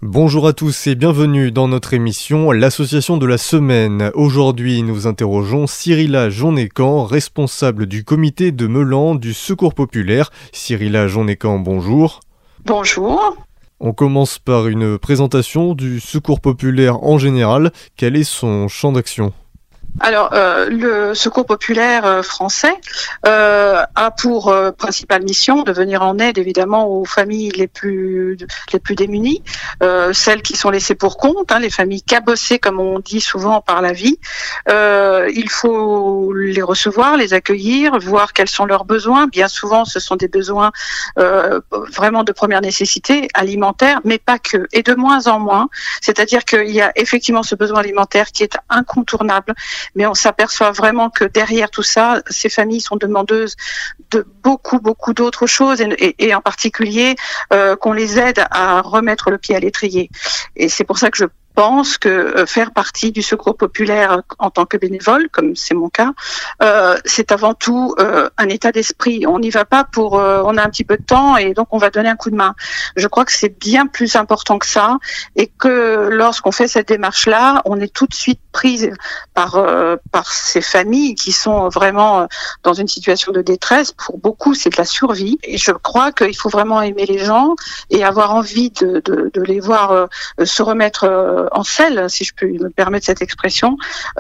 Bonjour à tous et bienvenue dans notre émission L'association de la semaine. Aujourd'hui, nous interrogeons Cyrilla Jonnécan, responsable du comité de Meulan du Secours populaire. Cyrilla Jonnécan, bonjour. Bonjour. On commence par une présentation du Secours populaire en général. Quel est son champ d'action ? Alors, le Secours populaire français a pour principale mission de venir en aide, évidemment, aux familles les plus démunies, celles qui sont laissées pour compte, les familles cabossées, comme on dit souvent, par la vie. Il faut les recevoir, les accueillir, voir quels sont leurs besoins. Bien souvent, ce sont des besoins vraiment de première nécessité, alimentaires, mais pas que, et de moins en moins. C'est-à-dire qu'il y a effectivement ce besoin alimentaire qui est incontournable, mais on s'aperçoit vraiment que derrière tout ça, ces familles sont demandeuses de beaucoup d'autres choses, et en particulier qu'on les aide à remettre le pied à l'étrier. Et c'est pour ça que je pense que faire partie du Secours populaire en tant que bénévole, comme c'est mon cas, c'est avant tout un état d'esprit. On n'y va pas pour on a un petit peu de temps et donc on va donner un coup de main. Je crois que c'est bien plus important que ça, et que lorsqu'on fait cette démarche-là, on est tout de suite prise par ces familles qui sont vraiment dans une situation de détresse. Pour beaucoup, c'est de la survie, et je crois qu'il faut vraiment aimer les gens et avoir envie de les voir se remettre en selle, si je peux me permettre cette expression,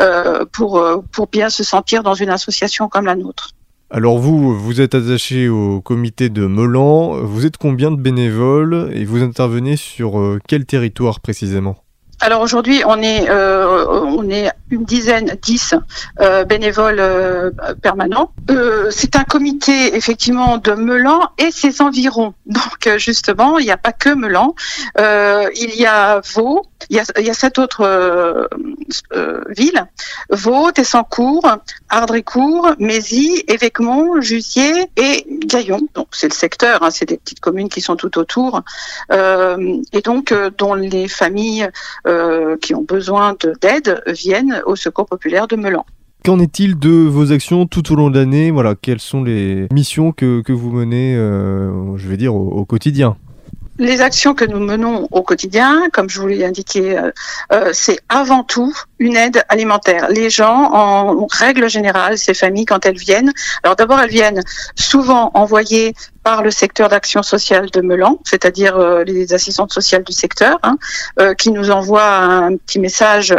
pour bien se sentir dans une association comme la nôtre. Alors vous êtes attaché au comité de Meulan. Vous êtes combien de bénévoles et vous intervenez sur quel territoire précisément ? Alors aujourd'hui, on est une dizaine, 10 bénévoles permanents. C'est un comité effectivement de Meulan et ses environs. Donc justement, il n'y a pas que Meulan. Il y a Vaud, il y a 7 autres villes: Vaud, Tessancourt, Ardrécourt, Mézy, Évêquemont, Jussier et Gaillon. Donc c'est le secteur, c'est des petites communes qui sont tout autour, et donc dont les familles qui ont besoin d'aide viennent au Secours populaire de Meulan. Qu'en est-il de vos actions tout au long de l'année ? Voilà, quelles sont les missions que vous menez, je vais dire, au quotidien ? Les actions que nous menons au quotidien, comme je vous l'ai indiqué, c'est avant tout une aide alimentaire. Les gens, en règle générale, ces familles, quand elles viennent, alors d'abord elles viennent souvent envoyées par le secteur d'action sociale de Meulan, c'est-à-dire les assistantes sociales du secteur, qui nous envoient un petit message,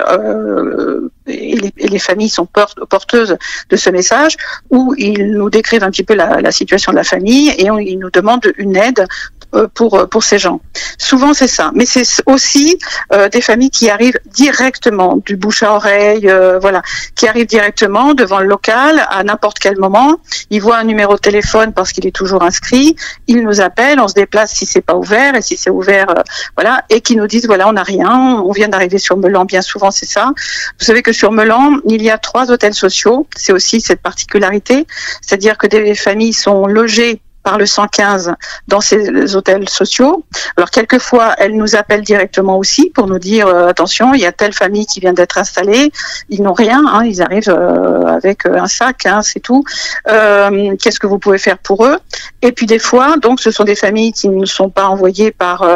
et les familles sont porteuses de ce message, où ils nous décrivent un petit peu la situation de la famille, et ils nous demandent une aide pour ces gens. Souvent c'est ça, mais c'est aussi des familles qui arrivent directement du bouche à oreille, qui arrivent directement devant le local à n'importe quel moment. Ils voient un numéro de téléphone parce qu'il est toujours inscrit, ils nous appellent, on se déplace si c'est pas ouvert, et si c'est ouvert, et qui nous disent on n'a rien, on vient d'arriver sur Meulan. Bien souvent c'est ça. Vous savez que sur Meulan, il y a 3 hôtels sociaux, c'est aussi cette particularité, c'est-à-dire que des familles sont logées par le 115 dans ces hôtels sociaux. Alors quelquefois, elles nous appellent directement aussi pour nous dire attention, il y a telle famille qui vient d'être installée, ils n'ont rien, ils arrivent avec un sac, c'est tout. Qu'est-ce que vous pouvez faire pour eux ? Et puis des fois, donc ce sont des familles qui ne sont pas envoyées par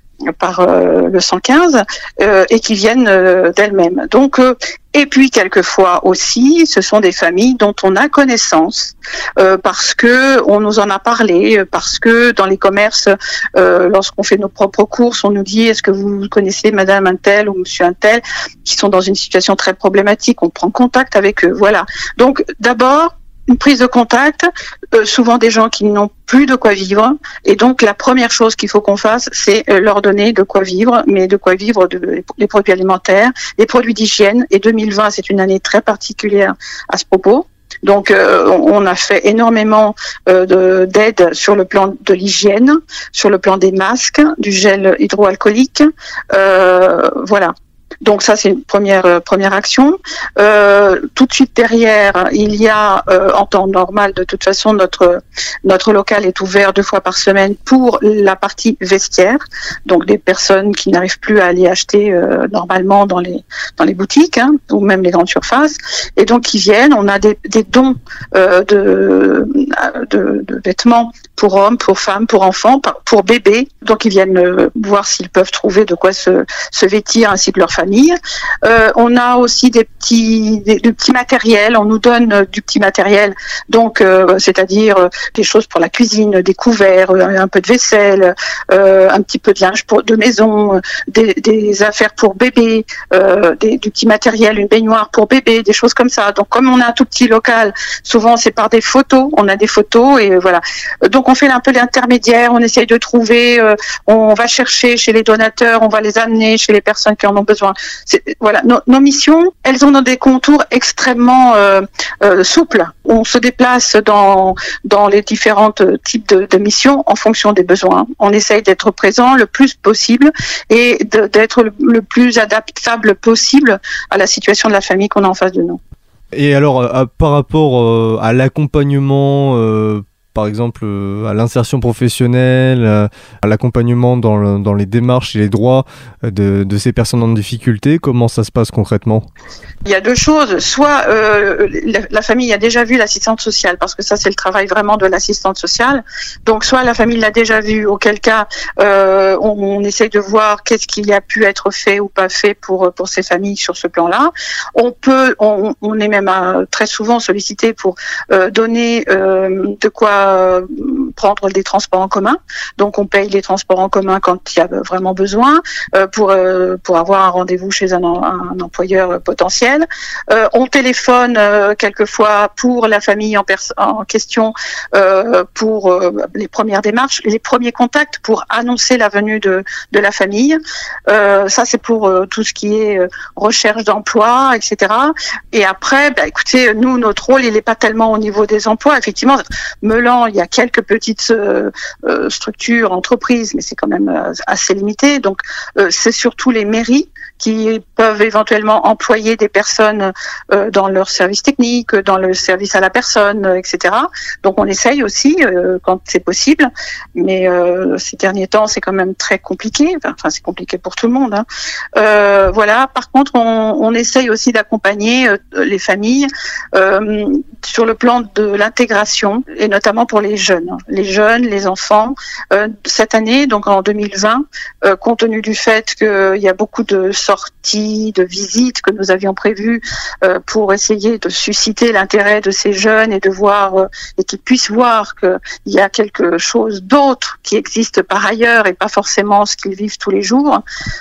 le 115 et qui viennent d'elles-mêmes. Donc et puis quelquefois aussi, ce sont des familles dont on a connaissance parce que on nous en a parlé, parce que dans les commerces, lorsqu'on fait nos propres courses, on nous dit est-ce que vous connaissez madame un tel ou monsieur un tel qui sont dans une situation très problématique, on prend contact avec eux. Voilà. Donc d'abord une prise de contact, souvent des gens qui n'ont plus de quoi vivre, et donc la première chose qu'il faut qu'on fasse, c'est leur donner de quoi vivre, mais de quoi vivre, les produits alimentaires, les produits d'hygiène, et 2020 c'est une année très particulière à ce propos. Donc on a fait énormément d'aide sur le plan de l'hygiène, sur le plan des masques, du gel hydroalcoolique, voilà. Donc ça, c'est une première action. Tout de suite derrière, il y a en temps normal, de toute façon, notre local est ouvert 2 fois par semaine pour la partie vestiaire. Donc des personnes qui n'arrivent plus à aller acheter normalement dans les boutiques, hein, ou même les grandes surfaces, et donc qui viennent. On a des dons de vêtements pour hommes, pour femmes, pour enfants, pour bébés. Donc ils viennent voir s'ils peuvent trouver de quoi se vêtir ainsi que leur famille. On a aussi du petit matériel. On nous donne du petit matériel, donc c'est-à-dire des choses pour la cuisine, des couverts, un peu de vaisselle, un petit peu de linge de maison, des affaires pour bébé, du petit matériel, une baignoire pour bébé, des choses comme ça. Donc comme on a un tout petit local, souvent c'est par des photos. On a des photos et voilà. Donc on fait un peu l'intermédiaire. On essaye de trouver. On va chercher chez les donateurs. On va les amener chez les personnes qui en ont besoin. Voilà. Nos missions, elles ont des contours extrêmement souples. On se déplace dans les différents types de missions en fonction des besoins. On essaye d'être présent le plus possible et d'être le plus adaptable possible à la situation de la famille qu'on a en face de nous. Et alors, par rapport à l'accompagnement, par exemple à l'insertion professionnelle, à l'accompagnement dans les démarches et les droits de ces personnes en difficulté, comment ça se passe concrètement ? Il y a 2 choses. Soit la famille a déjà vu l'assistante sociale, parce que ça c'est le travail vraiment de l'assistante sociale. Donc soit la famille l'a déjà vu, auquel cas on essaye de voir qu'est-ce qui a pu être fait ou pas fait pour ces familles sur ce plan-là. On est même très souvent sollicité pour donner de quoi prendre des transports en commun. Donc on paye les transports en commun quand il y a vraiment besoin pour avoir un rendez-vous chez un employeur potentiel. On téléphone quelquefois pour la famille en question pour les premières démarches, les premiers contacts pour annoncer la venue de la famille. Ça c'est pour tout ce qui est recherche d'emploi, etc. Et après, écoutez, nous notre rôle il n'est pas tellement au niveau des emplois. Effectivement, Meulan, il y a quelques petites structures, entreprises, mais c'est quand même assez limité. Donc, c'est surtout les mairies qui peuvent éventuellement employer des personnes dans leur service technique, dans le service à la personne, etc. Donc, on essaye aussi quand c'est possible, mais ces derniers temps, c'est quand même très compliqué. Enfin, c'est compliqué pour tout le monde. Hein. Voilà. Par contre, on essaye aussi d'accompagner les familles sur le plan de l'intégration et notamment pour les jeunes, les enfants. Cette année, donc en 2020, compte tenu du fait qu'il y a beaucoup de sorties, de visites que nous avions prévues pour essayer de susciter l'intérêt de ces jeunes et de voir et qu'ils puissent voir qu'il y a quelque chose d'autre qui existe par ailleurs et pas forcément ce qu'ils vivent tous les jours.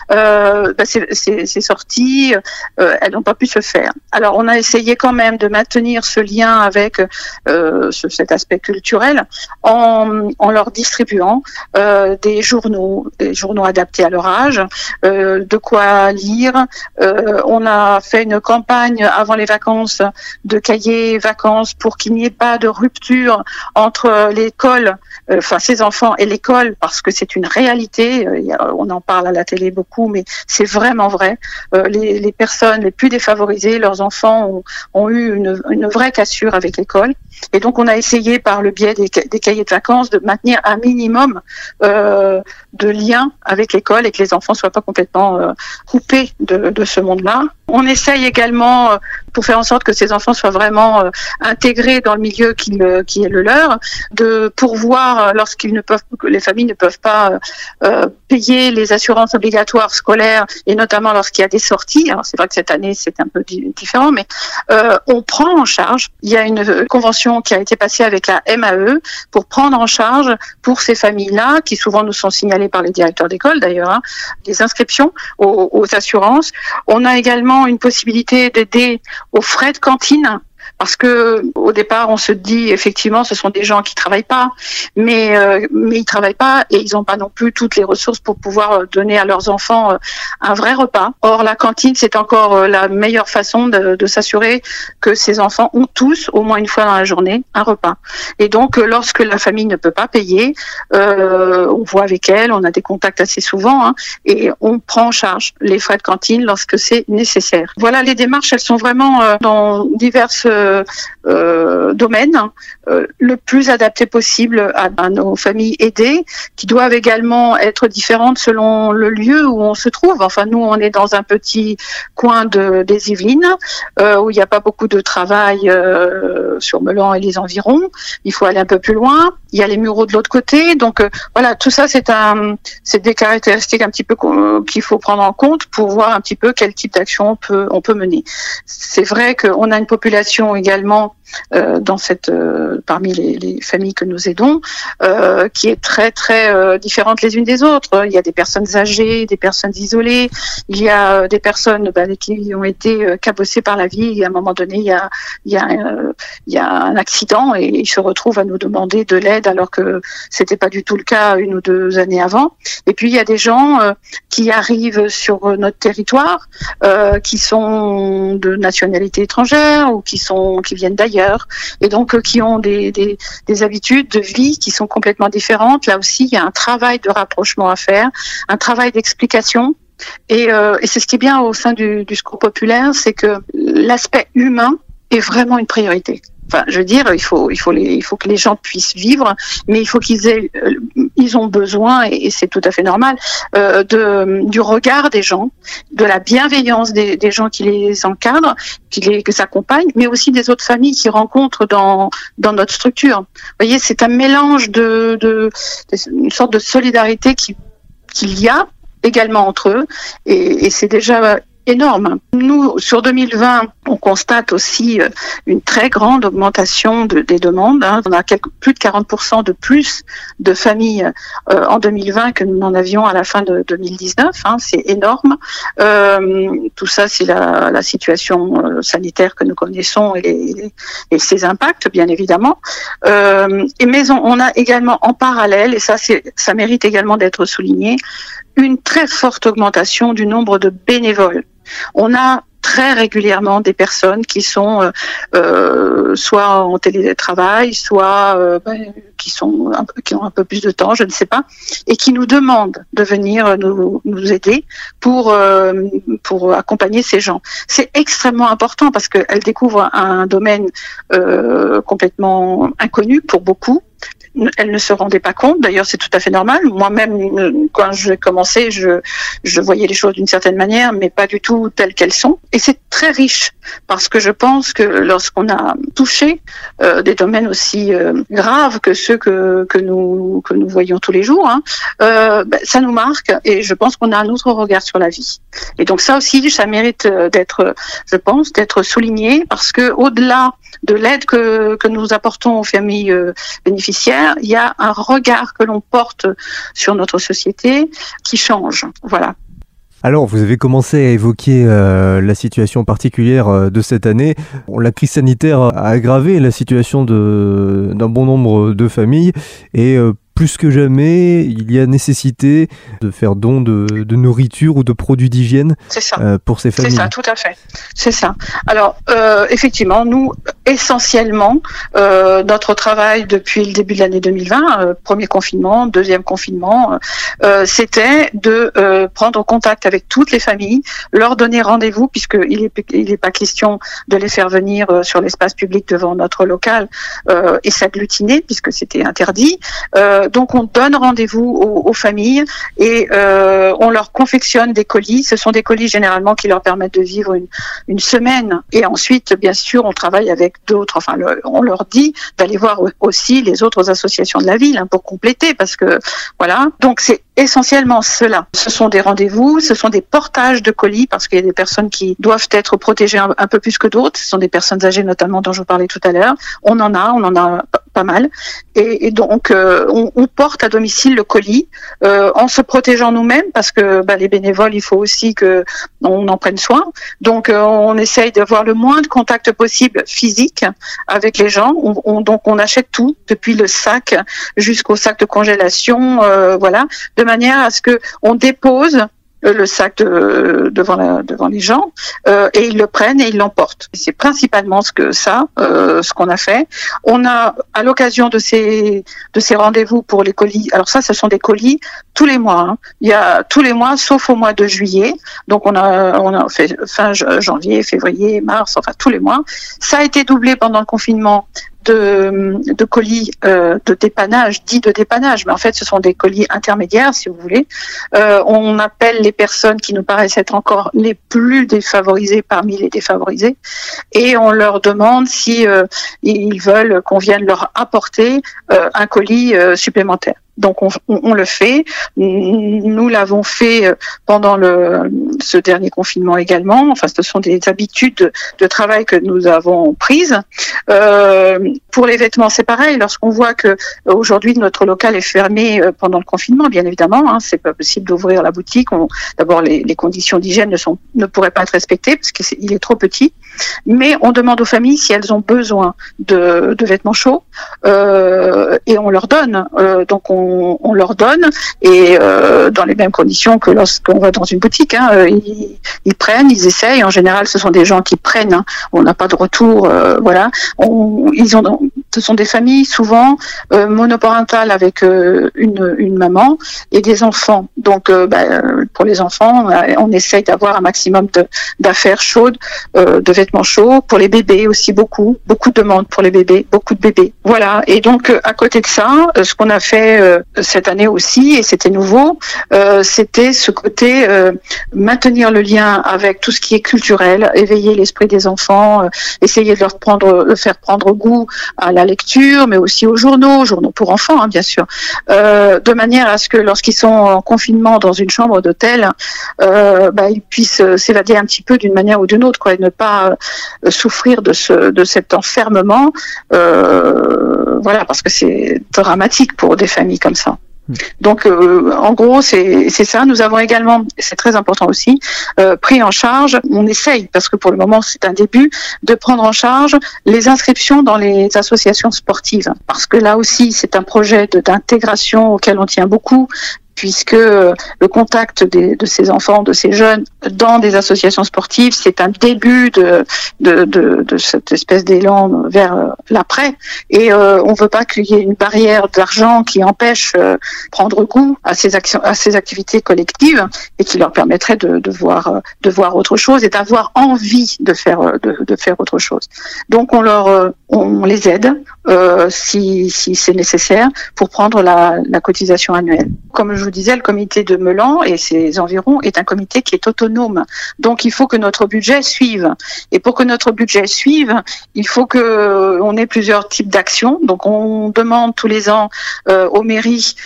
Ces sorties, elles n'ont pas pu se faire. Alors on a essayé quand même de maintenir ce lien avec cet aspect culturel en leur distribuant des journaux adaptés à leur âge, de quoi lire. On a fait une campagne avant les vacances de cahiers vacances pour qu'il n'y ait pas de rupture entre l'école, ces enfants et l'école, parce que c'est une réalité. On en parle à la télé beaucoup, mais c'est vraiment vrai. Les personnes les plus défavorisées, leurs enfants ont eu une vraie cassure avec l'école. Et donc, on a essayé par le biais des cahiers de vacances de maintenir un minimum de lien avec l'école et que les enfants soient pas complètement coupés de ce monde-là. On essaye également, pour faire en sorte que ces enfants soient vraiment intégrés dans le milieu qui est le leur, de pourvoir que les familles ne peuvent pas payer les assurances obligatoires scolaires et notamment lorsqu'il y a des sorties. Alors c'est vrai que cette année c'est un peu différent, mais on prend en charge. Il y a une convention qui a été passée avec la MAE pour prendre en charge pour ces familles-là, qui souvent nous sont signalées par les directeurs d'école d'ailleurs, les inscriptions aux assurances. On a également une possibilité d'aider aux frais de cantine parce que au départ, on se dit effectivement, ce sont des gens qui travaillent pas, mais ils travaillent pas et ils n'ont pas non plus toutes les ressources pour pouvoir donner à leurs enfants un vrai repas. Or, la cantine, c'est encore la meilleure façon de s'assurer que ces enfants ont tous, au moins une fois dans la journée, un repas. Et donc, lorsque la famille ne peut pas payer, on voit avec elle, on a des contacts assez souvent, et on prend en charge les frais de cantine lorsque c'est nécessaire. Voilà, les démarches, elles sont vraiment dans diverses domaines, le plus adapté possible à nos familles aidées, qui doivent également être différentes selon le lieu où on se trouve. Enfin, nous, on est dans un petit coin des Yvelines, où il n'y a pas beaucoup de travail sur Meulan et les environs. Il faut aller un peu plus loin. Il y a les Mureaux de l'autre côté. Donc voilà, tout ça, c'est des caractéristiques un petit peu qu'il faut prendre en compte pour voir un petit peu quel type d'action on peut mener. C'est vrai qu'on a une population également dans parmi les familles que nous aidons, qui est très très différente les unes des autres. Il y a des personnes âgées, des personnes isolées, il y a des personnes qui ont été cabossées par la vie. Et à un moment donné, il y a un accident et ils se retrouvent à nous demander de l'aide alors que c'était pas du tout le cas 1 ou 2 années avant. Et puis il y a des gens qui arrivent sur notre territoire, qui sont de nationalité étrangère ou qui viennent d'ailleurs, et donc qui ont des habitudes de vie qui sont complètement différentes. Là aussi, il y a un travail de rapprochement à faire, un travail d'explication. Et c'est ce qui est bien au sein du Secours populaire, c'est que l'aspect humain est vraiment une priorité. Enfin, je veux dire, il faut que les gens puissent vivre, mais il faut ils ont besoin, et c'est tout à fait normal, du regard des gens, de la bienveillance des gens qui les encadrent, qui les accompagnent, mais aussi des autres familles qu'ils rencontrent dans notre structure. Vous voyez, c'est un mélange une sorte de solidarité qu'il y a également entre eux, et c'est déjà énorme. Nous, sur 2020, on constate aussi une très grande augmentation des demandes. On a plus de 40% de plus de familles en 2020 que nous n'en avions à la fin de 2019. C'est énorme. Tout ça, c'est la situation sanitaire que nous connaissons et ses impacts, bien évidemment. Mais on a également en parallèle, et ça mérite également d'être souligné, une très forte augmentation du nombre de bénévoles. On a très régulièrement des personnes qui sont soit en télétravail, soit qui ont un peu plus de temps, je ne sais pas, et qui nous demandent de venir nous aider pour accompagner ces gens. C'est extrêmement important parce qu'elles découvrent un domaine complètement inconnu pour beaucoup. Elles ne se rendaient pas compte, d'ailleurs c'est tout à fait normal. Moi-même, quand j'ai commencé, je voyais les choses d'une certaine manière, mais pas du tout telles qu'elles sont. Et c'est très riche, parce que je pense que lorsqu'on a touché des domaines aussi graves que ceux que nous voyons tous les jours, ça nous marque, et je pense qu'on a un autre regard sur la vie. Et donc ça aussi, ça mérite d'être souligné, parce que au-delà de l'aide que nous apportons aux familles bénéficiaires, il y a un regard que l'on porte sur notre société qui change. Voilà. Alors, vous avez commencé à évoquer la situation particulière de cette année. La crise sanitaire a aggravé la situation d'un bon nombre de familles, et plus que jamais, il y a nécessité de faire don de nourriture ou de produits d'hygiène pour ces familles. C'est ça, tout à fait. C'est ça. Alors, effectivement, nous, essentiellement, notre travail depuis le début de l'année 2020, premier confinement, deuxième confinement, c'était de prendre contact avec toutes les familles, leur donner rendez-vous, puisqu'il n'est pas question de les faire venir sur l'espace public devant notre local et s'agglutiner, puisque c'était interdit. Donc on donne rendez-vous aux familles et on leur confectionne des colis. Ce sont des colis généralement qui leur permettent de vivre une semaine. Et ensuite, bien sûr, on travaille avec d'autres. Enfin, on leur dit d'aller voir aussi les autres associations de la ville pour compléter, parce que voilà. Donc c'est essentiellement cela. Ce sont des rendez-vous, ce sont des portages de colis, parce qu'il y a des personnes qui doivent être protégées un peu plus que d'autres. Ce sont des personnes âgées notamment dont je vous parlais tout à l'heure. On en a pas mal. Et donc, on porte à domicile le colis en se protégeant nous-mêmes parce que les bénévoles, il faut aussi que on en prenne soin. Donc, on essaye d'avoir le moins de contact possible physique avec les gens. Donc, on achète tout, depuis le sac jusqu'au sac de congélation, de manière à ce que on dépose le sac devant les gens et ils le prennent et ils l'emportent. C'est principalement ce qu'on a fait. On a, à l'occasion de ces rendez-vous pour les colis, alors ça, ce sont des colis tous les mois. Hein. Il y a tous les mois, sauf au mois de juillet. Donc on a fait fin janvier, février, mars, enfin tous les mois. Ça a été doublé pendant le confinement de colis de dépannage, dits de dépannage, mais en fait ce sont des colis intermédiaires si vous voulez. On appelle les personnes qui nous paraissent être encore les plus défavorisées parmi les défavorisés et on leur demande si ils veulent qu'on vienne leur apporter un colis supplémentaire. Donc on le fait. Nous l'avons fait pendant ce dernier confinement également. Enfin, ce sont des habitudes de travail que nous avons prises. Pour les vêtements, c'est pareil. Lorsqu'on voit que aujourd'hui notre local est fermé pendant le confinement, bien évidemment, hein, c'est pas possible d'ouvrir la boutique. D'abord, les conditions d'hygiène ne pourraient pas être respectées parce qu'il est trop petit. Mais on demande aux familles si elles ont besoin de vêtements chauds et on leur donne. Donc on leur donne et dans les mêmes conditions que lorsqu'on va dans une boutique. Hein, ils prennent, ils essayent. En général, ce sont des gens qui prennent. Hein, on n'a pas de retour. Ce sont des familles souvent monoparentales avec une maman et des enfants. Donc pour les enfants, on essaye d'avoir un maximum d'affaires chaudes, de vêtements chauds. Pour les bébés aussi beaucoup de demandes pour les bébés, beaucoup de bébés. Voilà. Et donc à côté de ça, ce qu'on a fait cette année aussi, et c'était nouveau, c'était ce côté maintenir le lien avec tout ce qui est culturel, éveiller l'esprit des enfants, essayer de leur faire prendre goût à la lecture, mais aussi aux journaux pour enfants, hein, bien sûr, de manière à ce que lorsqu'ils sont en confinement dans une chambre d'hôtel, ils puissent s'évader un petit peu d'une manière ou d'une autre, quoi, et ne pas souffrir de cet enfermement, parce que c'est dramatique pour des familles comme ça. Donc, en gros, c'est ça. Nous avons également, c'est très important aussi, pris en charge, on essaye, parce que pour le moment, c'est un début, de prendre en charge les inscriptions dans les associations sportives. Parce que là aussi, c'est un projet d'intégration auquel on tient beaucoup, puisque le contact de ces enfants, de ces jeunes dans des associations sportives, c'est un début de cette espèce d'élan vers l'après. Et on veut pas qu'il y ait une barrière d'argent qui empêche prendre goût à ces activités collectives et qui leur permettrait de voir autre chose et d'avoir envie de faire autre chose. Donc on les aide si c'est nécessaire pour prendre la cotisation annuelle. Comme je vous disais, le comité de Meulan et ses environs est un comité qui est autonome. Donc il faut que notre budget suive. Et pour que notre budget suive, il faut on ait plusieurs types d'actions. Donc on demande tous les ans aux mairies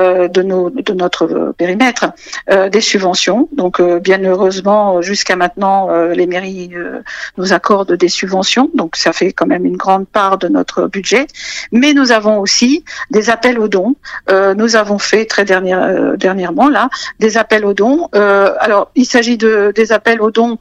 de notre périmètre des subventions. Donc bien heureusement, jusqu'à maintenant, les mairies nous accordent des subventions. Donc ça fait quand même une grande part de notre budget. Mais nous avons aussi des appels aux dons. Nous avons fait très dernièrement là des appels aux dons. Alors il s'agit des appels aux dons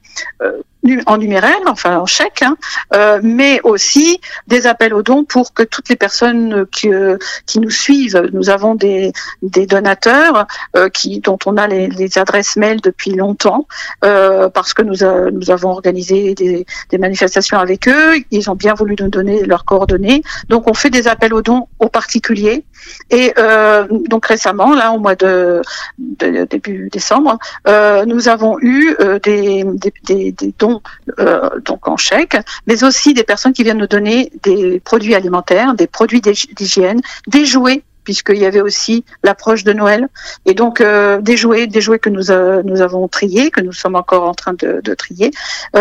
en numéraire, enfin en chèque, mais aussi des appels aux dons pour que toutes les personnes qui nous suivent. Nous avons des donateurs dont on a les adresses mail depuis longtemps, parce que nous avons organisé des manifestations avec eux. Ils ont bien voulu nous donner leurs coordonnées. Donc on fait des appels aux dons aux particuliers. Et donc récemment, là au mois de début décembre, nous avons eu des dons donc en chèque, mais aussi des personnes qui viennent nous donner des produits alimentaires, des produits d'hygiène, des jouets, puisqu'il y avait aussi l'approche de Noël, et donc des jouets que nous avons triés, que nous sommes encore en train de trier,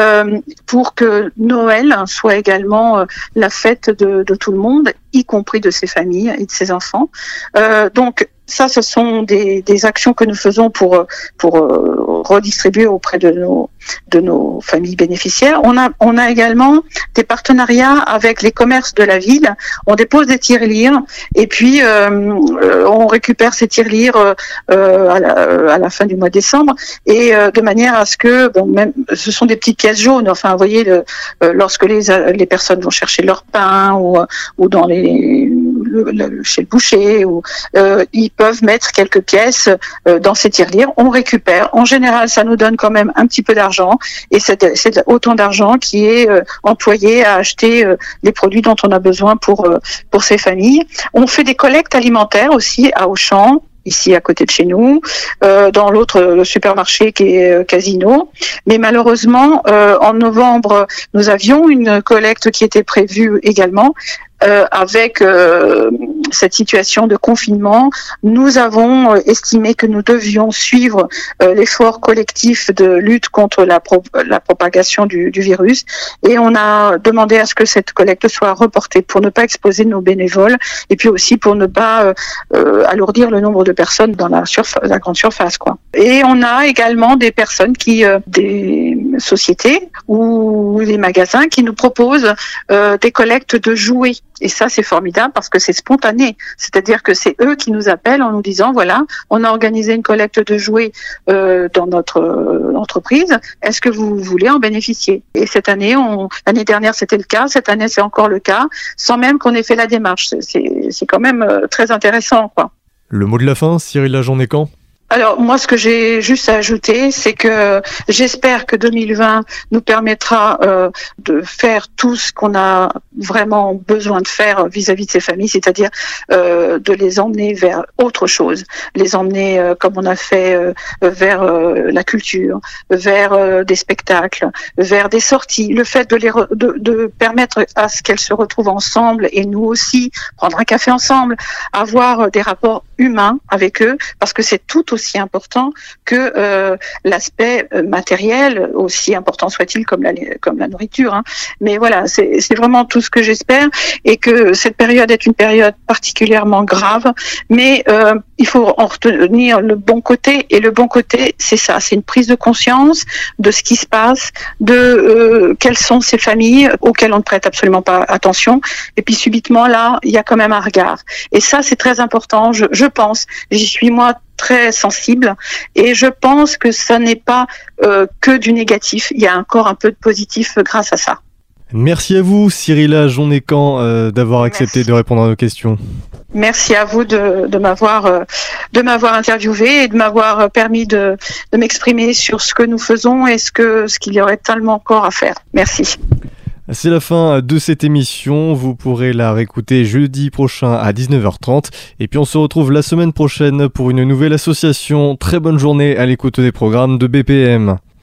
pour que Noël soit également la fête de tout le monde, y compris de ses familles et de ses enfants. Donc ça, ce sont des actions que nous faisons pour redistribuer auprès de nos familles bénéficiaires. On a également des partenariats avec les commerces de la ville. On dépose des tirelires et puis on récupère ces tirelires à la fin du mois de décembre, et de manière à ce que, même, ce sont des petites pièces jaunes. Enfin, vous voyez, lorsque les personnes vont chercher leur pain ou dans chez le boucher, ils peuvent mettre quelques pièces dans ces tirelires. On récupère. En général, ça nous donne quand même un petit peu d'argent, et c'est autant d'argent qui est employé à acheter les produits dont on a besoin pour ces familles. On fait des collectes alimentaires aussi à Auchan, ici à côté de chez nous, dans le supermarché qui est Casino. Mais malheureusement, en novembre, nous avions une collecte qui était prévue également. Avec cette situation de confinement, nous avons estimé que nous devions suivre l'effort collectif de lutte contre la propagation du virus, et on a demandé à ce que cette collecte soit reportée pour ne pas exposer nos bénévoles, et puis aussi pour ne pas alourdir le nombre de personnes dans la grande surface, quoi. Et on a également des personnes des sociétés ou des magasins qui nous proposent des collectes de jouets. Et ça, c'est formidable parce que c'est spontané. C'est-à-dire que c'est eux qui nous appellent en nous disant, voilà, on a organisé une collecte de jouets dans notre entreprise. Est-ce que vous voulez en bénéficier? Et l'année dernière, c'était le cas. Cette année, c'est encore le cas, sans même qu'on ait fait la démarche. C'est quand même très intéressant, quoi. Le mot de la fin, Cyrilla Journécan? Alors moi, ce que j'ai juste à ajouter, c'est que j'espère que 2020 nous permettra de faire tout ce qu'on a vraiment besoin de faire vis-à-vis de ces familles, c'est-à-dire de les emmener vers autre chose, les emmener comme on a fait vers la culture, vers des spectacles, vers des sorties, le fait de permettre à ce qu'elles se retrouvent ensemble, et nous aussi prendre un café ensemble, avoir des rapports humains avec eux, parce que c'est tout aussi important que l'aspect matériel, aussi important soit-il comme la nourriture, hein. Mais voilà, c'est vraiment tout ce que j'espère, et que cette période est une période particulièrement grave, mais il faut en retenir le bon côté, et le bon côté, c'est ça, c'est une prise de conscience de ce qui se passe, de quelles sont ces familles auxquelles on ne prête absolument pas attention, et puis subitement là, il y a quand même un regard, et ça c'est très important, je pense, j'y suis moi très sensible, et je pense que ça n'est pas que du négatif, il y a encore un peu de positif grâce à ça. Merci à vous, Cyrilla Journécan, d'avoir accepté de répondre à nos questions. Merci à vous de m'avoir interviewé et de m'avoir permis de m'exprimer sur ce que nous faisons et ce qu'il y aurait tellement encore à faire. Merci. C'est la fin de cette émission, vous pourrez la réécouter jeudi prochain à 19h30, et puis on se retrouve la semaine prochaine pour une nouvelle association. Très bonne journée à l'écoute des programmes de BPM.